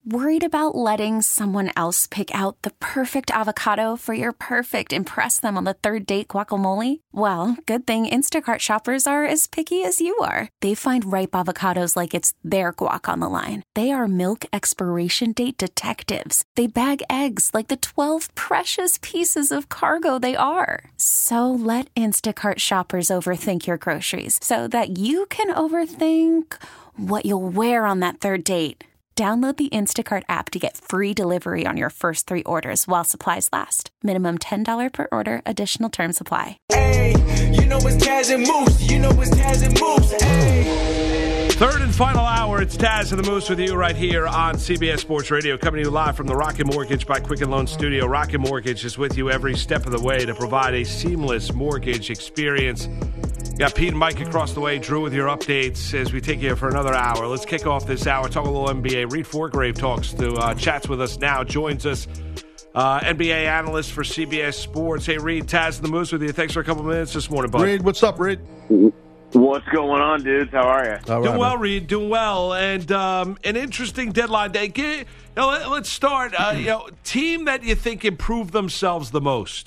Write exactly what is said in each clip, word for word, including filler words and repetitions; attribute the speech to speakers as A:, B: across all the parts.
A: Worried about letting someone else pick out the perfect avocado for your perfect impress them on the third date guacamole? Well, good thing Instacart shoppers are as picky as you are. They find ripe avocados like it's their guac on the line. They are milk expiration date detectives. They bag eggs like the twelve precious pieces of cargo they are. So let Instacart shoppers overthink your groceries so that you can overthink what you'll wear on that third date. Download the Instacart app to get free delivery on your first three orders while supplies last. Minimum ten dollars per order. Additional terms apply.
B: Hey, you know it's Taz and Moose. You know it's Taz and Moose. Hey.
C: Third and final hour, it's Taz and the Moose with you right here on C B S Sports Radio, coming to you live from the Rocket Mortgage by Quicken Loan Studio. Rocket Mortgage is with you every step of the way to provide a seamless mortgage experience. Got Pete and Mike across the way. Drew with your updates as we take you for another hour. Let's kick off this hour. Talk a little N B A. Reed Forgrave talks to uh, chats with us now. Joins us, uh, N B A analyst for C B S Sports. Hey, Reed, Taz and the Moose with you. Thanks for a couple minutes this morning, bud.
D: Reed, what's up, Reed?
E: What's going on, dudes? How are you?
D: All right,
C: doing well,
D: man.
C: Reed. Doing well, and um, an interesting deadline day. Get, you know, let, let's start. Uh, you know, team that you think improved themselves the most.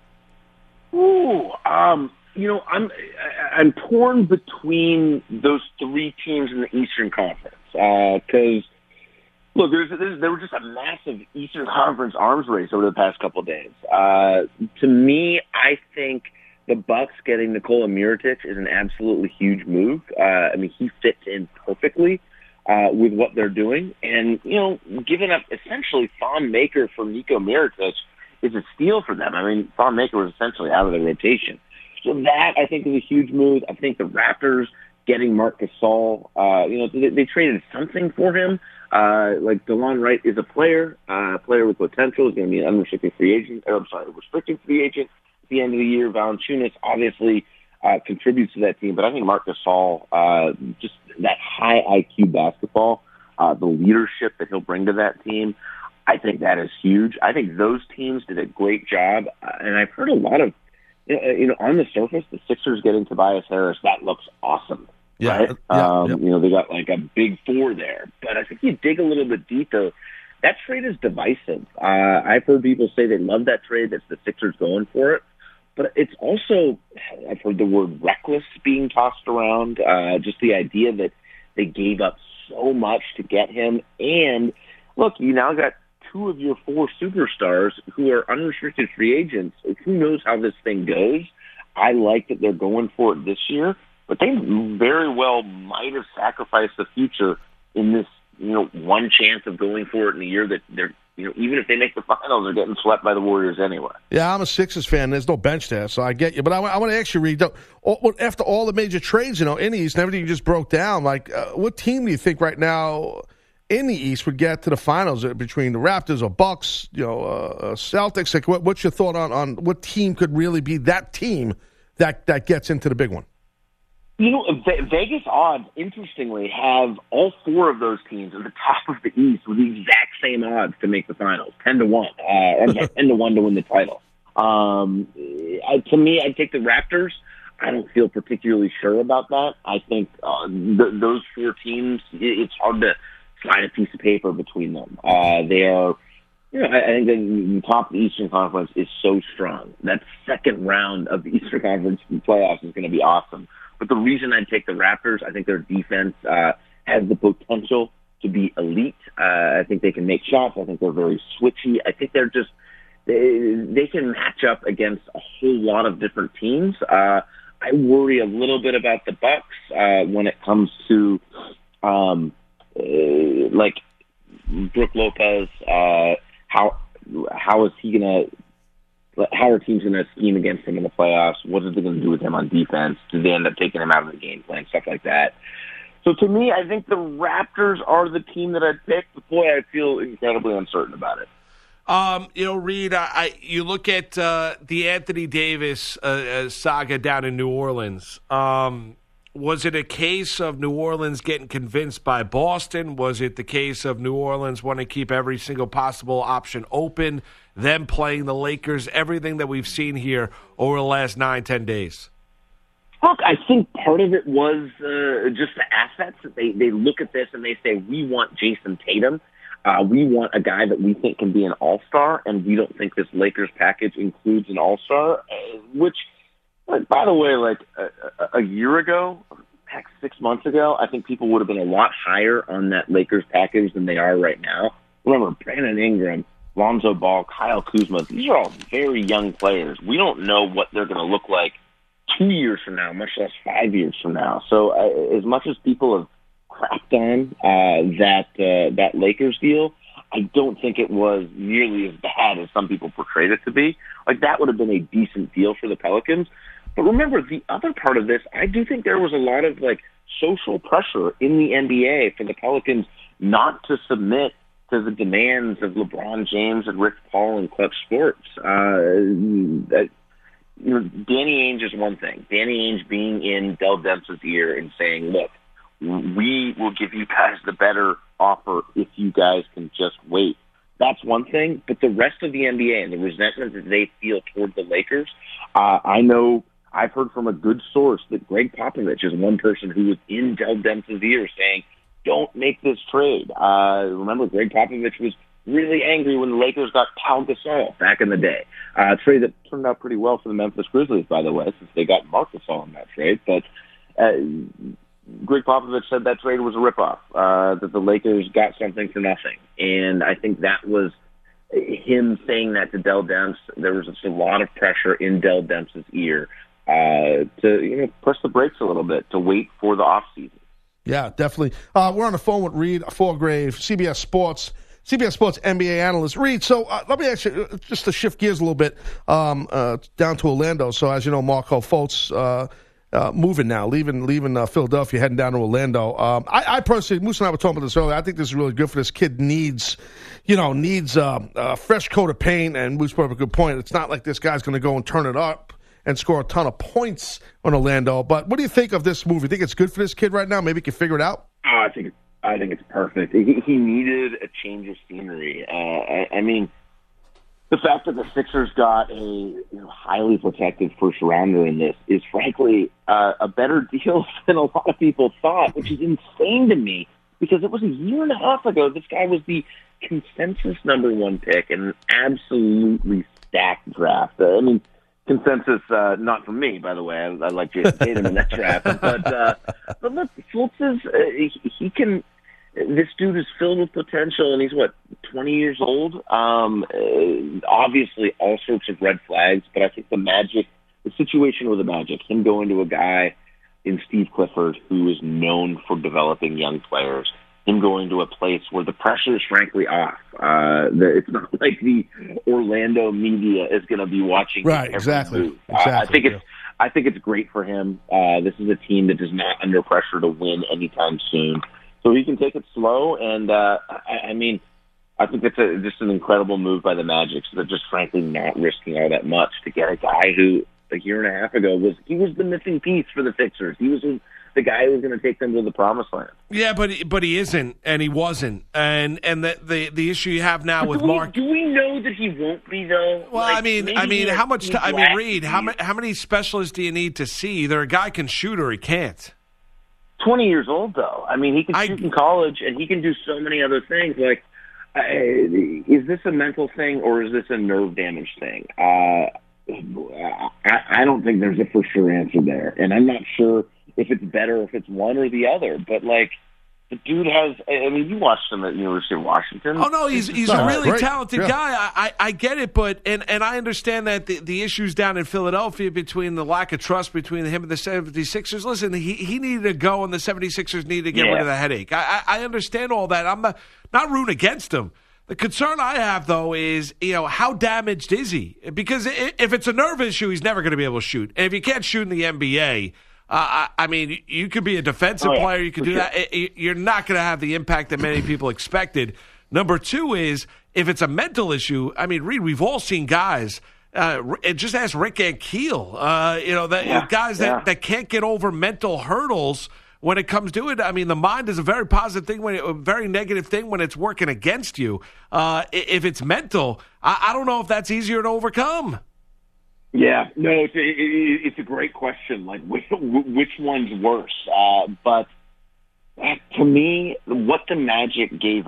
E: Ooh, um, you know, I'm I'm torn between those three teams in the Eastern Conference because uh, look, there's, there's there was just a massive Eastern Conference arms race over the past couple of days. Uh, to me, I think the Bucks getting Nikola Mirotic is an absolutely huge move. Uh, I mean, he fits in perfectly uh, with what they're doing, and you know, giving up essentially Thon Maker for Nico Mirotic is a steal for them. I mean, Thon Maker was essentially out of the rotation. So that, I think, is a huge move. I think the Raptors getting Marc Gasol, uh, you know, they, they traded something for him. Uh, like, DeLon Wright is a player, uh, a player with potential. He's going to be an unrestricted free agent. Or, I'm sorry, restricted free agent at the end of the year. Valanciunas obviously uh, contributes to that team. But I think Marc Gasol, uh, just that high I Q basketball, uh, the leadership that he'll bring to that team, I think that is huge. I think those teams did a great job. Uh, and I've heard a lot of, you know, on the surface, the Sixers getting Tobias Harris, that looks awesome,
D: yeah,
E: right?
D: Yeah,
E: um,
D: yeah.
E: You know, they got like a big four there. But I think you dig a little bit deeper, that trade is divisive. Uh, I've heard people say they love that trade, that's the Sixers going for it. But it's also, I've heard the word reckless being tossed around, uh, just the idea that they gave up so much to get him. And, look, you now got two of your four superstars who are unrestricted free agents. Who knows how this thing goes? I like that they're going for it this year, but they very well might have sacrificed the future in this, you know, one chance of going for it in a year that they're, you know, even if they make the finals, they're getting swept by the Warriors anyway.
D: Yeah, I'm a Sixers fan. There's no bench there, so I get you. But I, I want to ask you, Reed, all, after all the major trades, you know, in the East and everything you just broke down, like, uh, what team do you think right now in the East would get to the finals between the Raptors or Bucks, you know, uh, Celtics? Like, what, what's your thought on, on what team could really be that team that, that gets into the big one?
E: You know, Vegas odds, interestingly, have all four of those teams at the top of the East with the exact same odds to make the finals, ten to one, uh, or ten to one to win the title. Um, uh, to me, I'd take the Raptors. I don't feel particularly sure about that. I think uh, th- those four teams, it's hard to slide a piece of paper between them. Uh, they are, you know, I, I think the top of the Eastern Conference is so strong. That second round of the Eastern Conference playoffs is going to be awesome. But the reason I'd take the Raptors, I think their defense uh, has the potential to be elite. Uh, I think they can make shots. I think they're very switchy. I think they're just, they, they can match up against a whole lot of different teams. Uh, I worry a little bit about the Bucks uh, when it comes to, um, Uh, like Brook Lopez, uh, how how is he gonna? How are teams gonna scheme against him in the playoffs? What are they gonna do with him on defense? Do they end up taking him out of the game plan? Stuff like that. So to me, I think the Raptors are the team that I'd pick. But boy, I feel incredibly uncertain about it.
C: Um, you know, Reed, I, I you look at uh, the Anthony Davis uh, uh, saga down in New Orleans. Um, Was it a case of New Orleans getting convinced by Boston? Was it the case of New Orleans wanting to keep every single possible option open, them playing the Lakers, everything that we've seen here over the last nine, ten days?
E: Look, I think part of it was uh, just the assets. They they look at this and they say, we want Jason Tatum. Uh, we want a guy that we think can be an all-star, and we don't think this Lakers package includes an all-star, uh, which, like, by the way, like a, a year ago, heck, six months ago, I think people would have been a lot higher on that Lakers package than they are right now. Remember, Brandon Ingram, Lonzo Ball, Kyle Kuzma, these are all very young players. We don't know what they're going to look like two years from now, much less five years from now. So uh, as much as people have crapped on uh, that uh, that Lakers deal, I don't think it was nearly as bad as some people portrayed it to be. Like, that would have been a decent deal for the Pelicans. But remember, the other part of this, I do think there was a lot of, like, social pressure in the N B A for the Pelicans not to submit to the demands of LeBron James and Rick Paul and Clutch Sports. Uh, that, you know, Danny Ainge is one thing. Danny Ainge being in Dell Demps' ear and saying, look, we will give you guys the better offer if you guys can just wait. That's one thing. But the rest of the N B A and the resentment that they feel toward the Lakers, uh, I know I've heard from a good source that Greg Popovich is one person who was in Dell Demps' ear saying, don't make this trade. Uh, remember, Greg Popovich was really angry when the Lakers got Pau Gasol back in the day. Uh, a trade that turned out pretty well for the Memphis Grizzlies, by the way, since they got Marc Gasol in that trade. But uh, Greg Popovich said that trade was a ripoff, uh, that the Lakers got something for nothing. And I think that was him saying that to Dell Demps. There was just a lot of pressure in Dell Demps' ear uh, to, you know, push the brakes a little bit, to wait for the offseason.
D: Yeah, definitely. Uh, we're on the phone with Reed Forgrave, C B S Sports, C B S Sports N B A analyst. Reed, so uh, let me ask you, just to shift gears a little bit, um, uh, down to Orlando. So as you know, Marco Fultz uh, uh, moving now, leaving leaving uh, Philadelphia, heading down to Orlando. Um, I, I personally, Moose and I were talking about this earlier, I think this is really good for this kid. Needs, you know, needs uh, a fresh coat of paint, and Moose brought up a good point. It's not like this guy's going to go and turn it up and score a ton of points on Orlando. But what do you think of this move? You think it's good for this kid right now? Maybe he can figure it out?
E: Oh, I think I think it's perfect. He, he needed a change of scenery. Uh, I, I mean, the fact that the Sixers got a you know, highly protected first rounder in this is, frankly, uh, a better deal than a lot of people thought, which is insane to me because it was a year and a half ago. This guy was the consensus number one pick in an absolutely stacked draft. Uh, I mean, consensus, uh, not from me, by the way. I, I like Jason Tatum in that draft. But, uh, but look, Fultz is, uh, he, he can, this dude is filled with potential, and he's, what, twenty years old? Um, uh, obviously, all sorts of red flags, but I think the Magic, the situation with the Magic, him going to a guy in Steve Clifford who is known for developing young players, him going to a place where the pressure is frankly off. Uh, the, it's not like the Orlando media is going to be watching.
D: Right, exactly.
E: Move.
D: exactly.
E: Uh, I think
D: yeah.
E: it's I think it's great for him. Uh, this is a team that is not under pressure to win anytime soon, so he can take it slow. And uh, I, I mean, I think it's a, just an incredible move by the Magic. So they're just frankly not risking all that much to get a guy who a year and a half ago was he was the missing piece for the Sixers. He was a, the guy who was going to take them to the promised land.
C: Yeah, but but he isn't, and he wasn't, and and the the, the issue you have now
E: but
C: with
E: do we,
C: Mark.
E: Do we know that he won't be though?
C: Well,
E: like,
C: I mean, I mean, how much? T- I mean, Reed, how many how many specialists do you need to see? Either a guy can shoot or he can't.
E: Twenty years old though. I mean, he can
C: I,
E: shoot in college, and he can do so many other things. Like, uh, is this a mental thing or is this a nerve damage thing? Uh, I, I don't think there's a for sure answer there, and I'm not sure if it's better if it's one or the other. But like, the dude has. I mean, you watched him at the University of Washington.
C: Oh no, he's he's
D: oh,
C: a really
D: great.
C: talented
D: yeah.
C: guy. I, I I get it, but and and I understand that the the issues down in Philadelphia between the lack of trust between him and the seventy-sixers. Listen, he he needed to go, and the seventy-sixers needed to get
E: yeah.
C: rid of the headache. I I, I understand all that. I'm not, not rooting against him. The concern I have, though, is, you know, how damaged is he? Because if it's a nerve issue, he's never going to be able to shoot. And if you can't shoot in the N B A, uh, I, I mean, you could be a defensive
E: oh, yeah,
C: player. You could do
E: sure.
C: that. You're not going to have the impact that many people expected. Number two is, if it's a mental issue, I mean, Reed, we've all seen guys. Uh, just ask Rick Ankiel. Uh, you know, the
E: yeah,
C: guys that,
E: yeah.
C: that can't get over mental hurdles. When it comes to it, I mean, the mind is a very positive thing, when it, a very negative thing when it's working against you. Uh, if it's mental, I, I don't know if that's easier to overcome.
E: Yeah, no, it's a, it, it's a great question. Like, which, which one's worse? Uh, but to me, what the Magic gave up,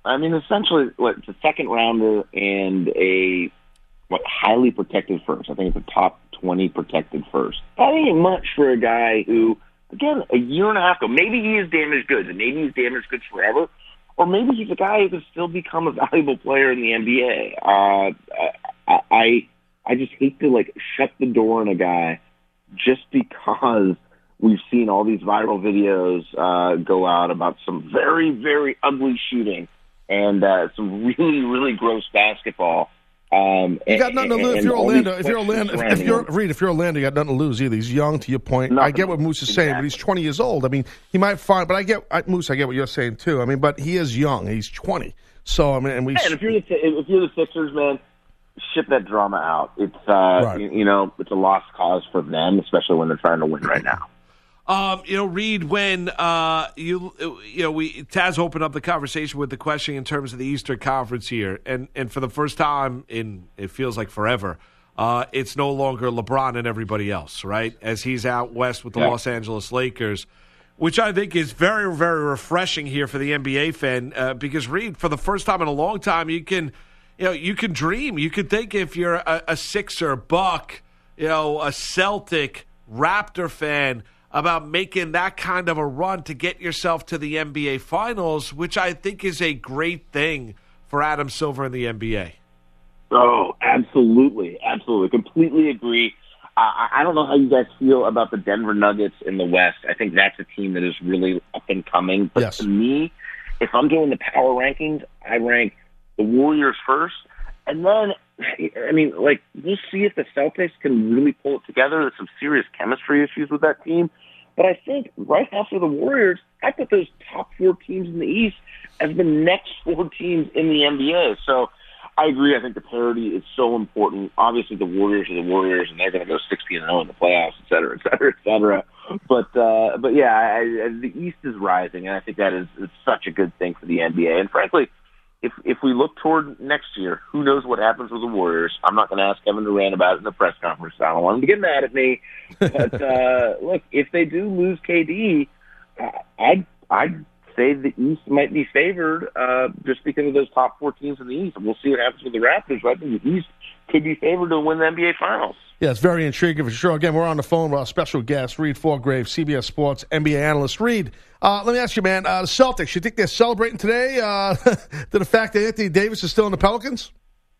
E: I mean, essentially, what, it's a second rounder and a what highly protected first. I think it's a top twenty protected first. That ain't much for a guy who, again, a year and a half ago, maybe he is damaged goods, and maybe he's damaged goods forever, or maybe he's a guy who could still become a valuable player in the N B A. Uh, I, I I just hate to like shut the door on a guy just because we've seen all these viral videos uh, go out about some very, very ugly shooting and uh, some really, really gross basketball. Um,
D: you got nothing to lose if you're Orlando. If you're Orlando, if, if you're
E: him.
D: Reed, if you're Orlando, you got nothing to lose either. He's young. To your point,
E: Nothing.
D: I get what Moose is saying,
E: Exactly.
D: but he's twenty years old. I mean, he might find, but I get I, Moose. I get what you're saying too. I mean, but he is young. He's twenty. So I mean, and we.
E: Yeah, and if you're the if you're the Sixers, man, ship that drama out. It's uh,
D: Right.
E: you, you know, it's a lost cause for them, especially when they're trying to win right now.
C: Um, you know, Reed, when uh, you you know we Taz opened up the conversation with the question in terms of the Eastern Conference here, and and for the first time in it feels like forever, uh, it's no longer LeBron and everybody else, right? As he's out west with the
E: Yeah.
C: Los Angeles Lakers, which I think is very very refreshing here for the N B A fan, uh, because Reed, for the first time in a long time, you can you know you can dream, you can think if you're a, a Sixer, Buck, you know, a Celtic, Raptor fan, about making that kind of a run to get yourself to the N B A Finals, which I think is a great thing for Adam Silver in the N B A.
E: Oh, absolutely, absolutely, completely agree. Uh, I don't know how you guys feel about the Denver Nuggets in the West. I think that's a team that is really up and coming. But
D: Yes.
E: to me, if I'm doing the power rankings, I rank the Warriors first, and then, I mean, like, we'll see if the Celtics can really pull it together. There's some serious chemistry issues with that team. But I think right after the Warriors, I put those top four teams in the East as the next four teams in the N B A. So I agree. I think the parity is so important. Obviously, the Warriors are the Warriors, and they're going to go sixteen and oh in the playoffs, et cetera, et cetera, et cetera. But, uh, but yeah, I, I, the East is rising, and I think that is, is such a good thing for the N B A. And frankly, If if we look toward next year, who knows what happens with the Warriors? I'm not going to ask Kevin Durant about it in the press conference. I don't want him to get mad at me. But uh, look, if they do lose K D, uh, I'd I'd say the East might be favored uh, just because of those top four teams in the East. And we'll see what happens with the Raptors. But I think the East could be favored to win the N B A Finals.
D: Yeah, it's very intriguing for sure. Again, we're on the phone with our special guest, Reed Forgrave, C B S Sports N B A analyst. Reed, uh, let me ask you, man, uh, the Celtics, you think they're celebrating today uh, to the fact that Anthony Davis is still in the Pelicans?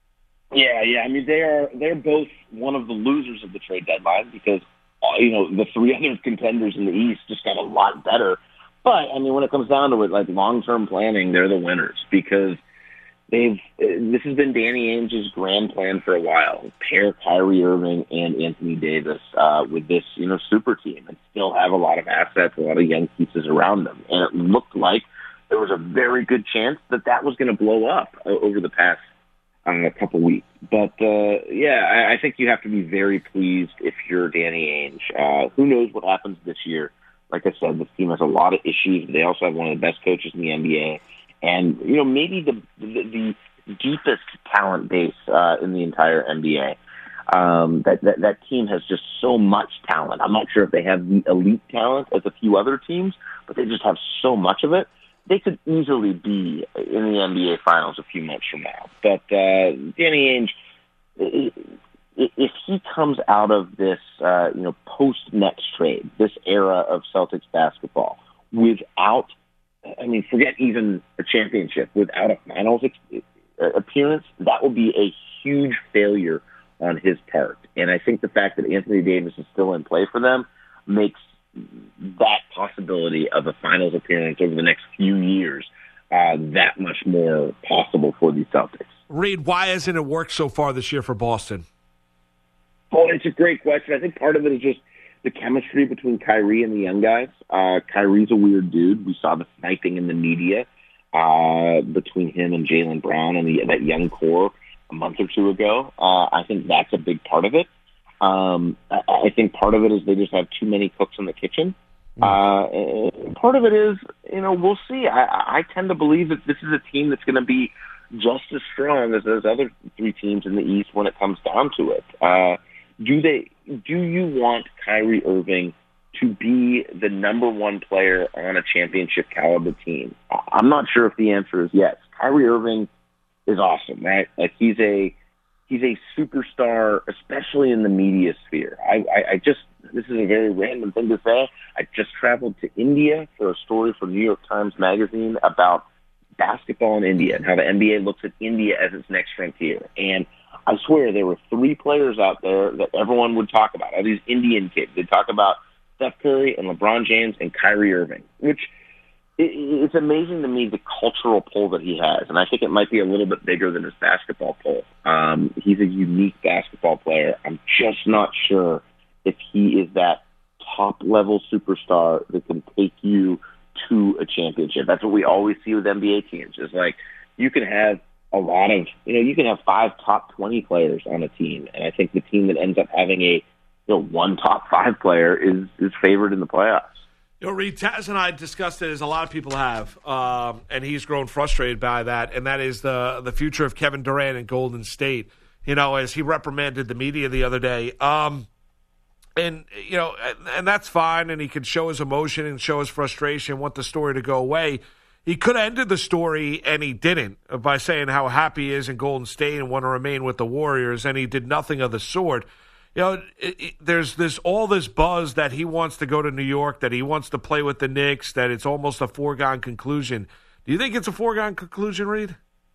E: Yeah, yeah. I mean, they are they're both one of the losers of the trade deadline because uh, you know the three other contenders in the East just got a lot better. But I mean, when it comes down to it, like long term planning, they're the winners because they've. Uh, this has been Danny Ainge's grand plan for a while: pair Kyrie Irving and Anthony Davis uh, with this you know super team, and still have a lot of assets, a lot of young pieces around them. And it looked like there was a very good chance that that was going to blow up uh, over the past. In a couple weeks. But, uh, yeah, I, I think you have to be very pleased if you're Danny Ainge. Uh, who knows what happens this year? Like I said, this team has a lot of issues. They also have one of the best coaches in the N B A. And, you know, maybe the the, the deepest talent base uh, in the entire N B A. Um, that, that, that team has just so much talent. I'm not sure if they have the elite talent as a few other teams, but they just have so much of it. They could easily be in the N B A Finals a few months from now. But uh, Danny Ainge, if he comes out of this, uh, you know, post-Nets trade, this era of Celtics basketball, without, I mean, forget even a championship, without a Finals ex- appearance, that will be a huge failure on his part. And I think the fact that Anthony Davis is still in play for them makes that possibility of a finals appearance over the next few years uh, that much more possible for the Celtics.
C: Reed, why hasn't it worked so far this year for Boston?
E: Oh, it's a great question. I think part of it is just the chemistry between Kyrie and the young guys. Uh, Kyrie's a weird dude. We saw the sniping in the media uh, between him and Jaylen Brown and the, that young core a month or two ago. Uh, I think that's a big part of it. Um, I, I think part of it is they just have too many cooks in the kitchen. Uh, part of it is, you know, we'll see. I, I tend to believe that this is a team that's going to be just as strong as those other three teams in the East when it comes down to it. Uh, do they? Do you want Kyrie Irving to be the number one player on a championship caliber team? I'm not sure if the answer is yes. Kyrie Irving is awesome, right? Like he's a he's a superstar, especially in the media sphere. I, I, I just this is a very random thing to say. I just traveled to India for a story for New York Times Magazine about basketball in India and how the N B A looks at India as its next frontier. And I swear there were three players out there that everyone would talk about. All these Indian kids. They'd talk about Steph Curry and LeBron James and Kyrie Irving, which it, it's amazing to me the cultural pull that he has. And I think it might be a little bit bigger than his basketball pull. Um, he's a unique basketball player. I'm just not sure if he is that top-level superstar that can take you to a championship. That's what we always see with N B A teams. It's like you can have a lot of, you know, you can have five top twenty players on a team. And I think the team that ends up having a, you know, one top five player is, is favored in the playoffs.
C: You know, Reed, Taz and I discussed it as a lot of people have, um, and he's grown frustrated by that, and that is the the future of Kevin Durant in Golden State, you know, as he reprimanded the media the other day. Um, and, you know, and, and that's fine, and he can show his emotion and show his frustration, want the story to go away. He could have ended the story, and he didn't, by saying how happy he is in Golden State and want to remain with the Warriors, and he did nothing of the sort. You know, it, it, there's this all this buzz that he wants to go to New York, that he wants to play with the Knicks, that it's almost a foregone conclusion. Do you think it's a foregone conclusion, Reed?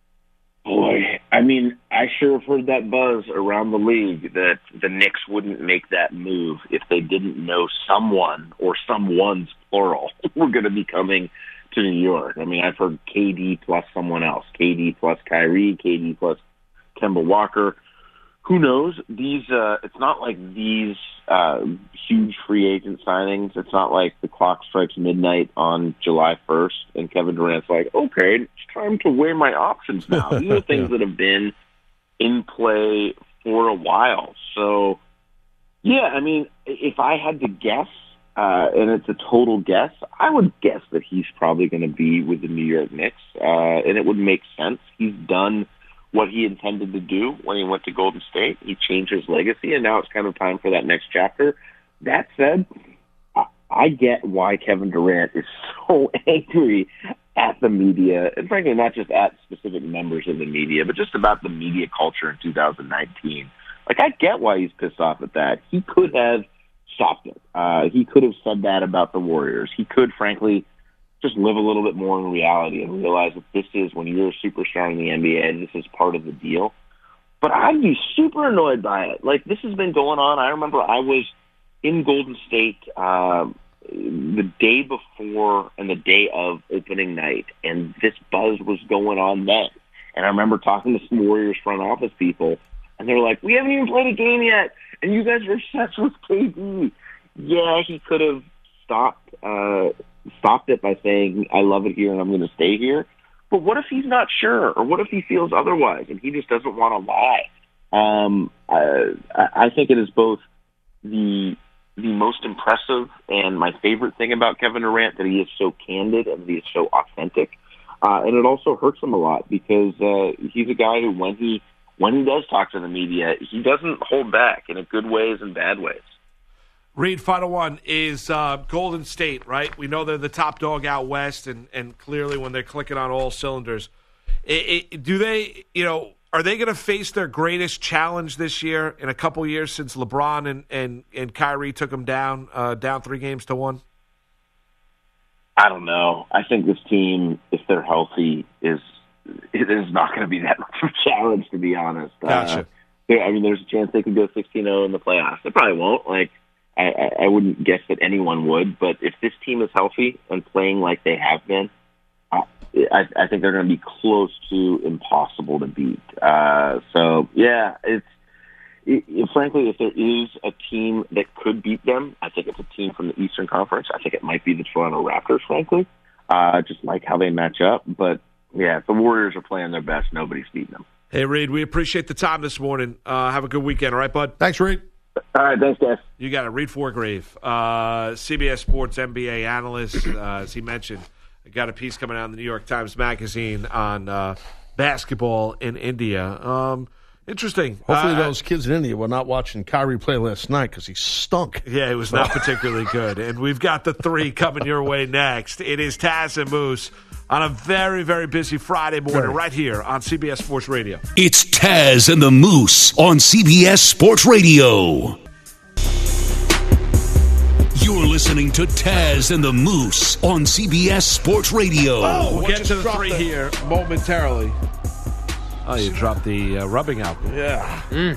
E: Boy, I mean, I sure have heard that buzz around the league that the Knicks wouldn't make that move if they didn't know someone, or someone's plural, were going to be coming to New York. I mean, I've heard K D plus someone else, K D plus Kyrie, K D plus Kemba Walker. Who knows? These, uh, it's not like these uh, huge free agent signings. It's not like the clock strikes midnight on July first and Kevin Durant's like, okay, it's time to weigh my options now. These are things that have been in play for a while. So, yeah, I mean, if I had to guess, uh, and it's a total guess, I would guess that he's probably going to be with the New York Knicks, uh, and it would make sense. He's done what he intended to do when he went to Golden State. He changed his legacy, and now it's kind of time for that next chapter. That said, I, I get why Kevin Durant is so angry at the media, and frankly, not just at specific members of the media, but just about the media culture in two thousand nineteen. Like, I get why he's pissed off at that. He could have stopped it. Uh, he could have said that about the Warriors. He could, frankly, just live a little bit more in reality and realize that this is, when you're a superstar in the N B A, this is part of the deal. But I'd be super annoyed by it. Like, this has been going on. I remember I was in Golden State uh, the day before and the day of opening night, and this buzz was going on then. And I remember talking to some Warriors front office people, and they're like, we haven't even played a game yet, and you guys are obsessed with K D. Yeah, he could have stopped uh stopped it by saying, I love it here and I'm going to stay here. But what if he's not sure? Or what if he feels otherwise and he just doesn't want to lie? Um, I, I think it is both the the most impressive and my favorite thing about Kevin Durant, that he is so candid and he is so authentic. Uh, and it also hurts him a lot because uh, he's a guy who, when he when he does talk to the media, he doesn't hold back in good ways and bad ways.
C: Reed, final one is uh, Golden State, right? We know they're the top dog out west, and, and clearly when they're clicking on all cylinders, it, it, do they, you know, are they going to face their greatest challenge this year in a couple years since LeBron and, and, and Kyrie took them down, uh, down three games to one?
E: I don't know. I think this team, if they're healthy, is it is not going to be that much of a challenge, to be honest.
C: Gotcha.
E: Uh, I mean, there's a chance they could go sixteen oh in the playoffs. They probably won't. Like, I, I wouldn't guess that anyone would, but if this team is healthy and playing like they have been, uh, I, I think they're going to be close to impossible to beat. Uh, so, yeah, it's it, it, frankly, if there is a team that could beat them, I think it's a team from the Eastern Conference. I think it might be the Toronto Raptors, frankly, uh, just like how they match up. But, yeah, if the Warriors are playing their best, nobody's beating them.
C: Hey, Reed, we appreciate the time this morning. Uh, have a good weekend, all right, bud?
D: Thanks, Reed.
E: All right, thanks, guys.
C: You got it. Reed Forgrave, uh, C B S Sports N B A analyst. Uh, as he mentioned, I got a piece coming out in the New York Times Magazine on uh, basketball in India. Um, Interesting.
D: Hopefully
C: Uh,
D: those kids in India were not watching Kyrie play last night because he stunk.
C: Yeah, it was not particularly good. And we've got the three coming your way next. It is Taz and Moose on a very, very busy Friday morning
D: Very.
C: right here on C B S Sports Radio.
F: It's Taz and the Moose on C B S Sports Radio. You're listening to Taz and the Moose on C B S Sports Radio.
C: We'll
D: What
C: get
D: just
C: to the
D: dropped
C: three
D: it
C: here.
D: momentarily.
C: Oh, you dropped the uh, rubbing alcohol.
D: Yeah.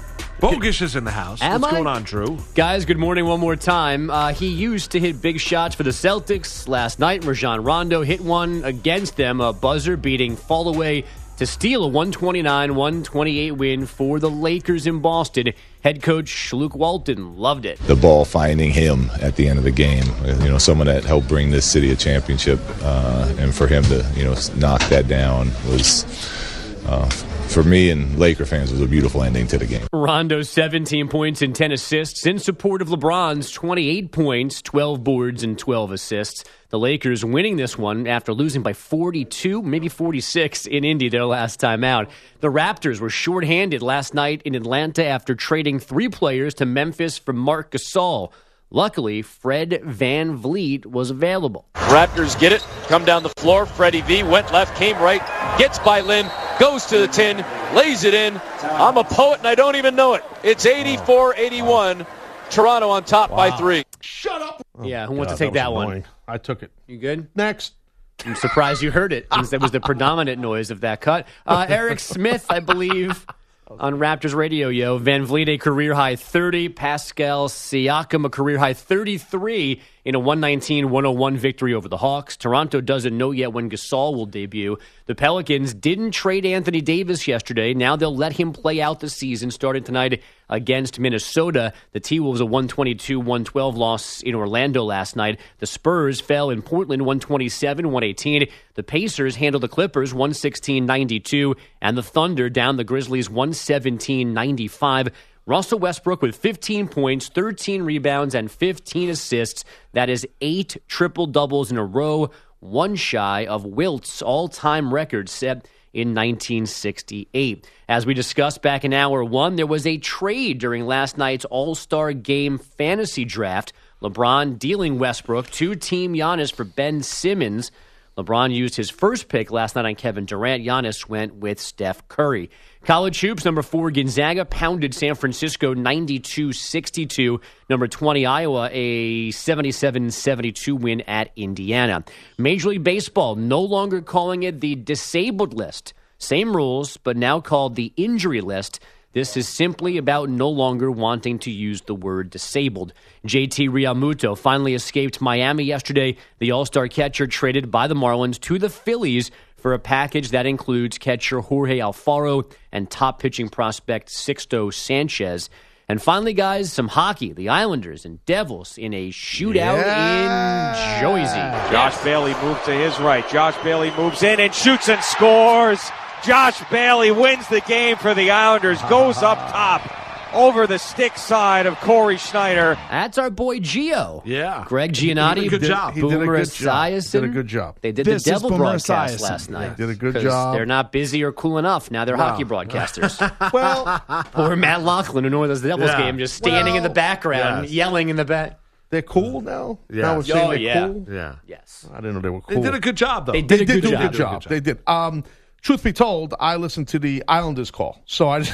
C: Bogus is in the house.
G: Am
C: What's
G: I?
C: going on, Drew?
G: Guys, good morning one more time. Uh, he used to hit big shots for the Celtics last night. Rajon Rondo hit one against them, a buzzer beating Fallaway to steal a one twenty-nine one twenty-eight win for the Lakers in Boston. Head coach Luke Walton loved it.
H: The ball finding him at the end of the game, you know, someone that helped bring this city a championship, uh, and for him to, you know, knock that down was, uh, for me and Laker fans, was a beautiful ending to the game.
G: Rondo's seventeen points and ten assists in support of LeBron's twenty-eight points, twelve boards, and twelve assists. The Lakers winning this one after losing by forty-two, maybe forty-six in Indy their last time out. The Raptors were shorthanded last night in Atlanta after trading three players to Memphis for Marc Gasol. Luckily, Fred VanVleet was available.
I: Raptors get it, come down the floor. Freddie V went left, came right, gets by Lynn, goes to the tin, lays it in. I'm a poet and I don't even know it. It's eighty-four eighty-one. Toronto on top
D: Wow.
I: by three.
D: Shut up.
G: Yeah, who wants
D: God,
G: to take
D: that
G: that,
D: was
G: one?
D: annoying. I took it.
G: You good?
D: Next.
G: I'm surprised you heard it, since that was the predominant noise of that cut. Uh, Eric Smith, I believe, on Raptors radio, yo. Van Vliet, a career-high thirty. Pascal Siakam, a career-high thirty-three in a one nineteen one oh one victory over the Hawks. Toronto doesn't know yet when Gasol will debut. The Pelicans didn't trade Anthony Davis yesterday. Now they'll let him play out the season starting tonight against Minnesota. The T-Wolves a one twenty-two one twelve loss in Orlando last night. The Spurs fell in Portland one twenty-seven one eighteen. The Pacers handled the Clippers one sixteen ninety-two. And the Thunder down the Grizzlies one seventeen ninety-five. Russell Westbrook with fifteen points, thirteen rebounds, and fifteen assists. That is eight triple-doubles in a row, one shy of Wilt's all-time record set in nineteen sixty-eight. As we discussed back in hour one, there was a trade during last night's All-Star Game fantasy draft. LeBron dealing Westbrook to Team Giannis for Ben Simmons. LeBron used his first pick last night on Kevin Durant. Giannis went with Steph Curry. College hoops, number four, Gonzaga pounded San Francisco ninety-two sixty-two. Number twenty, Iowa, a seventy-seven seventy-two win at Indiana. Major League Baseball no longer calling it the disabled list. Same rules, but now called the injury list. This is simply about no longer wanting to use the word disabled. J T Realmuto finally escaped Miami yesterday. The All-Star catcher traded by the Marlins to the Phillies for a package that includes catcher Jorge Alfaro and top pitching prospect Sixto Sanchez. And finally, guys, some hockey. The Islanders and Devils in a shootout
D: Yeah.
G: in Jersey.
I: Josh Bailey moves to his right. Josh Bailey moves in and shoots and scores. Josh Bailey wins the game for the Islanders. Goes up top over the stick side of Corey Schneider.
G: That's our boy Gio.
C: Yeah.
G: Greg
C: He
G: Giannotti.
C: did a good job.
D: He did a
G: Boomer
D: good job.
G: Esiason.
D: Did a good job.
G: They did
J: This
G: the
J: is
G: Devil
J: Boomer
G: broadcast
J: Esiason.
G: last night.
D: Yeah, did a good
G: 'Cause
D: job.
G: They're not busy or cool enough. Now they're
D: No.
G: hockey broadcasters.
D: Well,
G: Poor Matt Laughlin, who knows the Devils
C: Yeah.
G: game, just standing in the
D: Well,
G: background,
C: yes.
G: yelling in the back.
D: they're cool now.
C: Yeah.
D: Now we're saying
G: Oh,
D: they're
G: yeah.
D: cool.
C: Yeah.
G: Yes.
D: I didn't know they were
C: They
D: cool.
C: did a good job, though.
G: They did
D: They
G: a
D: did
G: good
D: do
G: job.
D: a good job. They did. Um, truth be told, I listened to the Islanders call, so I. Just,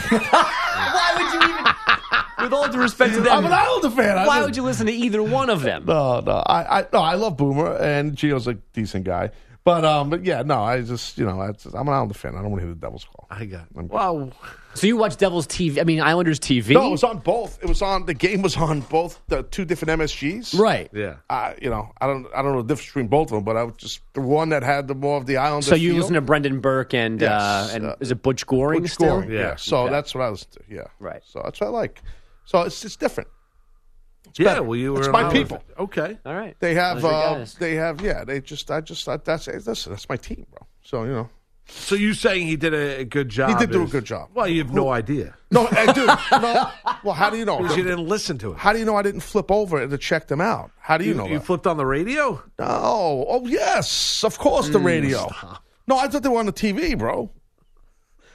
G: Why would you even, with all due respect to them,
D: I'm an Islander fan. I
G: why
D: listen-
G: would you listen to either one of them?
D: No, no, I, I, no, I love Boomer, and Gio's a decent guy. But, um, but yeah, no, I just, you know, I just, I'm an Islander fan. I don't want to hear the Devils call.
C: I got
D: I'm-
C: Wow.
G: So you watch Devils T V, I mean Islanders T V?
D: No, it was on both. It was on. The game was on both the two different M S Gs.
G: Right.
C: Yeah.
D: Uh, you know, I don't, I don't know the difference between both of them, but I was just the one that had the more of the Islanders.
G: So you
D: feel.
G: listen to Brendan Burke and,
D: Yes,
G: uh, and
D: uh,
G: is it Butch Goring
D: Butch
G: still?
D: Goring, yeah.
C: Yeah.
D: So
G: Okay.
D: that's what I listen to. Yeah.
G: Right.
D: So that's what I like. So it's it's different.
C: Yeah,
D: better.
C: well, you were
D: It's
C: an
D: my
C: Islander
D: people.
C: fan. Okay.
G: All right.
D: They have,
G: Those are
D: uh,
G: guys.
D: they have, yeah. They just, I just, I, that's, listen, that's my team, bro. So you know,
C: So you saying he did a, a good job?
D: He did do a
C: is-
D: good job.
C: Well, you have no idea
D: no, I do. No, well, how do you know?
C: because you didn't listen to it.
D: How do you know I didn't flip over to check them out? How do you,
C: You,
D: know
C: you
D: that?
C: flipped on the radio?
D: No. Oh, yes. Of course, the radio. No, I thought they were on the T V, bro.